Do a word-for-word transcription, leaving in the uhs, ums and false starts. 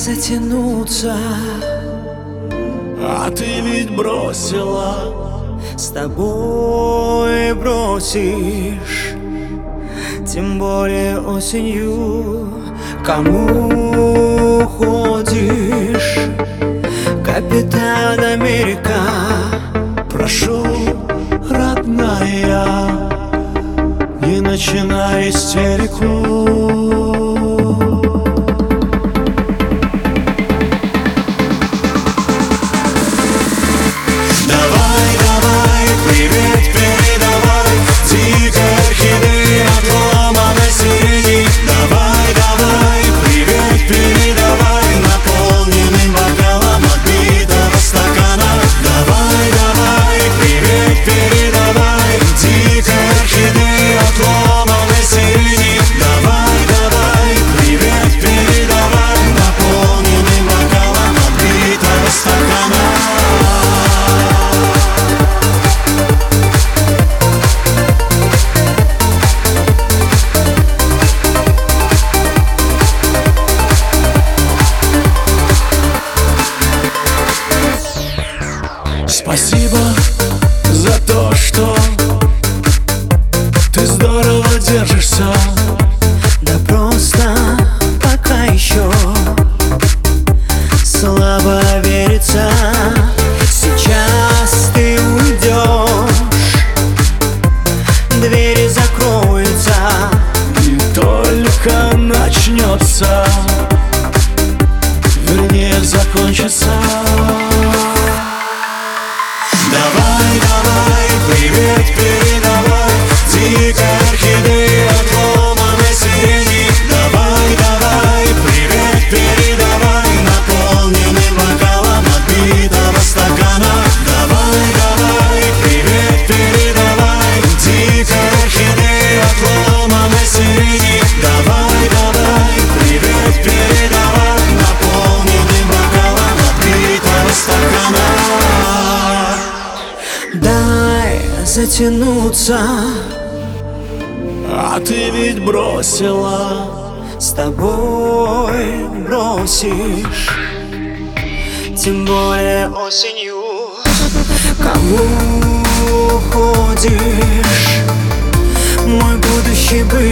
затянуться, а ты ведь бросила. с тобой бросишь, тем более осенью. Кому ходишь, Капитан Америка? Прошу, родная, не начинай истерику. Спасибо за то, что ты здорово держишься. Да просто пока еще слабо верится. Сейчас ты уйдешь, двери закроются, И только начнется, вернее закончится. Давай, давай, привет передавай дикой орхидеи отломанной сирени. Давай, давай, привет передавай наполненным бокалом отбитого стакана. Давай, давай, привет передавай дикой орхидеи отломанной сирени. Давай, давай, привет передавай наполненным бокалом отбитого стакана. дай затянуться, а ты ведь бросила. с тобой бросишь, тем более осенью. Кому ходишь, мой будущий бывший?